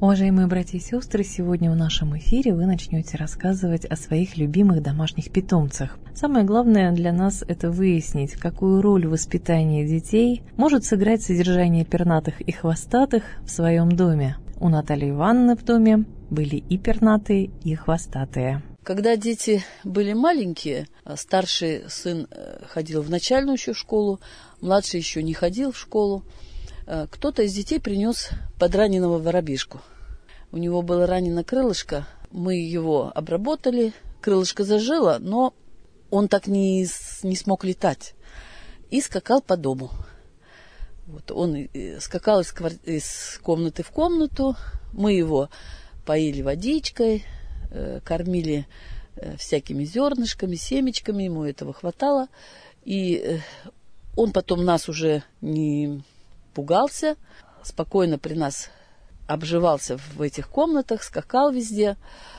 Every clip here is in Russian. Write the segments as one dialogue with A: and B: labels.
A: Уважаемые братья и сестры, сегодня в нашем эфире вы начнете рассказывать о своих любимых домашних питомцах. Самое главное для нас – это выяснить, какую роль в воспитании детей может сыграть содержание пернатых и хвостатых в своем доме. У Натальи Ивановны в доме были и пернатые, и хвостатые.
B: Когда дети были маленькие, старший сын ходил в начальную еще школу, младший еще не ходил в школу, кто-то из детей принес подраненного воробишку. У него было ранено крылышко, мы его обработали, крылышко зажило, но он так не смог летать и скакал по дому. Вот он скакал из комнаты в комнату, мы его поили водичкой, кормили всякими зернышками, семечками, ему этого хватало. И он потом нас уже не пугался, спокойно при нас обживался в этих комнатах, скакал везде.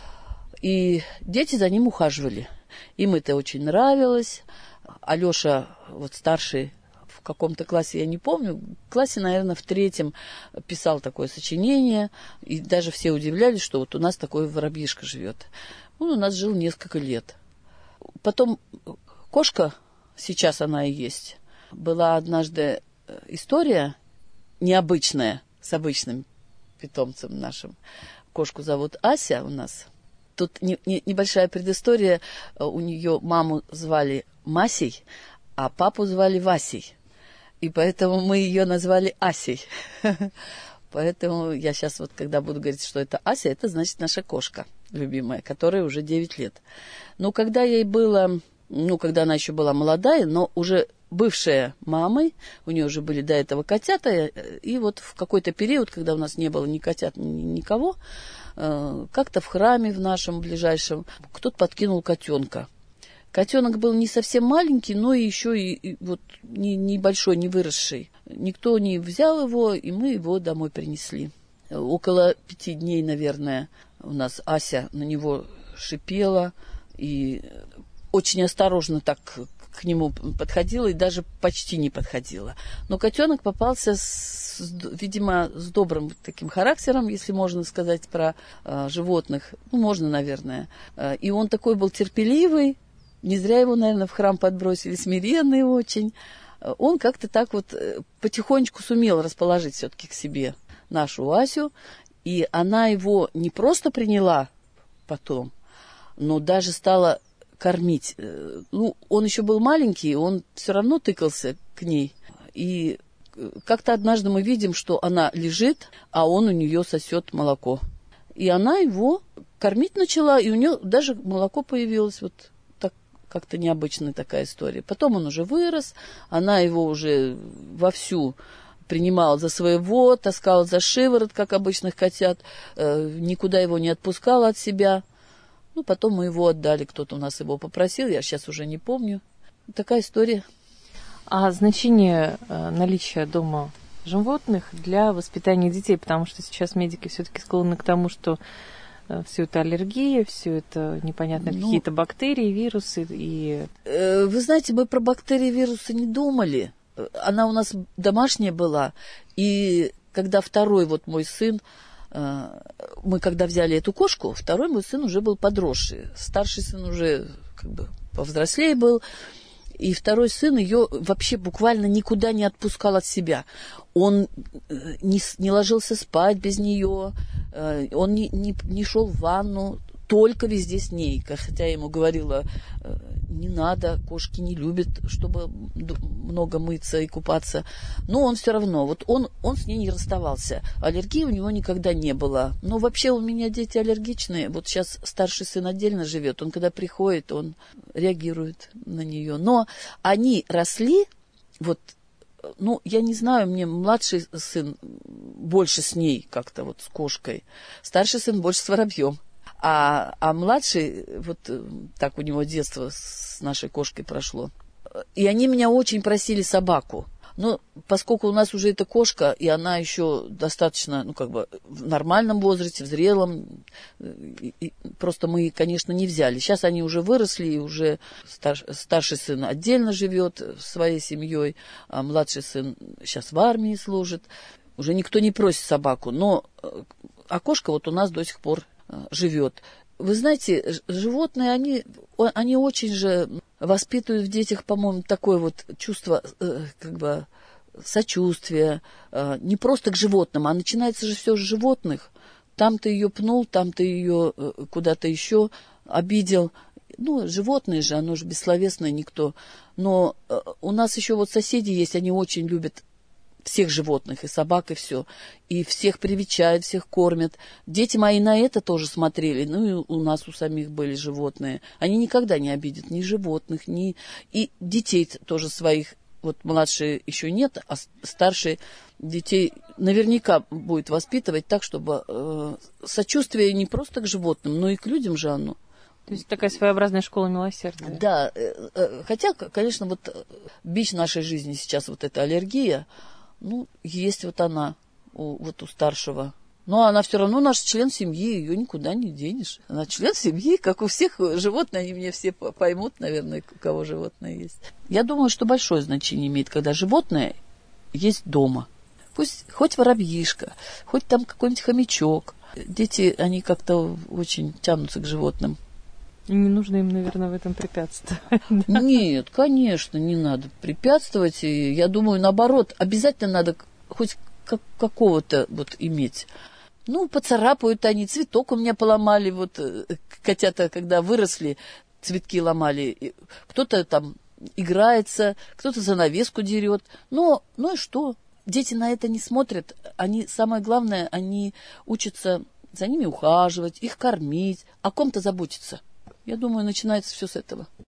B: И дети за ним ухаживали. Им это очень нравилось. Алеша, вот старший, в каком-то классе, я не помню, в классе, наверное, в 3 писал такое сочинение. И даже все удивлялись, что вот у нас такой воробьишка живет. Он у нас жил несколько лет. Потом кошка, сейчас она и есть, была однажды история необычная с обычным питомцем нашим. Кошку зовут Ася у нас. Тут небольшая предыстория. У нее маму звали Масей, а папу звали Васей. И поэтому мы ее назвали Асей. Поэтому я сейчас вот, когда буду говорить, что это Ася, это значит наша кошка любимая, которой уже 9 лет. Но когда ей было, когда она еще была молодая, но уже бывшая мамой, у нее уже были до этого котята, и вот в какой-то период, когда у нас не было ни котят, ни никого, как-то в храме в нашем ближайшем кто-то подкинул котенка. Котенок был не совсем маленький, но еще и вот небольшой, не выросший. Никто не взял его, и мы его домой принесли. Около 5 дней, наверное, у нас Ася на него шипела и очень осторожно так к нему подходила и даже почти не подходила. Но котенок попался, видимо, с добрым таким характером, если можно сказать про животных. Можно, наверное. И он такой был терпеливый. Не зря его, наверное, в храм подбросили, смиренный очень. Он как-то так вот потихонечку сумел расположить все-таки к себе нашу Асю. И она его не просто приняла потом, но даже стала кормить. Он еще был маленький, он все равно тыкался к ней. И как-то однажды мы видим, что она лежит, а он у нее сосет молоко. И она его кормить начала, и у нее даже молоко появилось. Вот так, как-то необычная такая история. Потом он уже вырос, она его уже вовсю принимала за своего, таскала за шиворот, как обычных котят, никуда его не отпускала от себя. Потом мы его отдали, кто-то у нас его попросил, я сейчас уже не помню. Такая история.
A: А значение наличия дома животных для воспитания детей, потому что сейчас медики все-таки склонны к тому, что все это аллергия, все это непонятно какие-то бактерии, вирусы.
B: Вы знаете, мы про бактерии и вирусы не думали. Она у нас домашняя была, и когда второй вот мой сын, мы когда взяли эту кошку, второй мой сын уже был подросший. Старший сын уже как бы повзрослее был. И второй сын ее вообще буквально никуда не отпускал от себя. Он не ложился спать без нее, он не шел в ванну, только везде с ней. Хотя я ему говорила, не надо, кошки не любят, чтобы много мыться и купаться. Но он все равно, вот он с ней не расставался. Аллергии у него никогда не было. Но вообще у меня дети аллергичные. Вот сейчас старший сын отдельно живет. Он когда приходит, он реагирует на нее. Но они росли, я не знаю, мне младший сын больше с ней как-то вот с кошкой. Старший сын больше с воробьем. А младший, вот так у него детство с нашей кошкой прошло. И они меня очень просили собаку. Но поскольку у нас уже эта кошка, и она еще достаточно, в нормальном возрасте, в зрелом, просто мы, конечно, не взяли. Сейчас они уже выросли, и уже старший сын отдельно живет своей семьей, а младший сын сейчас в армии служит. Уже никто не просит собаку, но окошко вот у нас до сих пор живет. Вы знаете, животные, они очень же воспитывают в детях, по-моему, такое вот чувство как бы сочувствия, не просто к животным, а начинается же все с животных. Там ты ее пнул, там ты ее куда-то еще обидел. Ну, животные же, оно же бессловесное никто. Но у нас еще вот соседи есть, они очень любят всех животных, и собак, и все. И всех привечают, всех кормят. Дети мои на это тоже смотрели. Ну, и у нас у самих были животные. Они никогда не обидят ни животных, ни... И детей тоже своих. Вот младшие еще нет, а старшие детей наверняка будет воспитывать так, чтобы сочувствие не просто к животным, но и к людям же оно.
A: То есть такая своеобразная школа милосердия.
B: Да, хотя, конечно, вот бич нашей жизни сейчас вот эта аллергия, ну, есть вот она у старшего. Но она все равно наш член семьи, ее никуда не денешь. Она член семьи, как у всех животных, они мне все поймут, наверное, у кого животное есть. Я думаю, что большое значение имеет, когда животное есть дома. Пусть хоть воробьишка, хоть там какой-нибудь хомячок. Дети, они как-то очень тянутся к животным.
A: И не нужно им, наверное, в этом препятствовать.
B: Нет, конечно, не надо препятствовать. И я думаю, наоборот, обязательно надо хоть какого-то вот иметь. Ну, поцарапают они, цветок у меня поломали, вот котята, когда выросли, цветки ломали. Кто-то там играется, кто-то занавеску дерет. Ну и что? Дети на это не смотрят. Они, самое главное, они учатся за ними ухаживать, их кормить, о ком-то заботиться. Я думаю, начинается все с этого.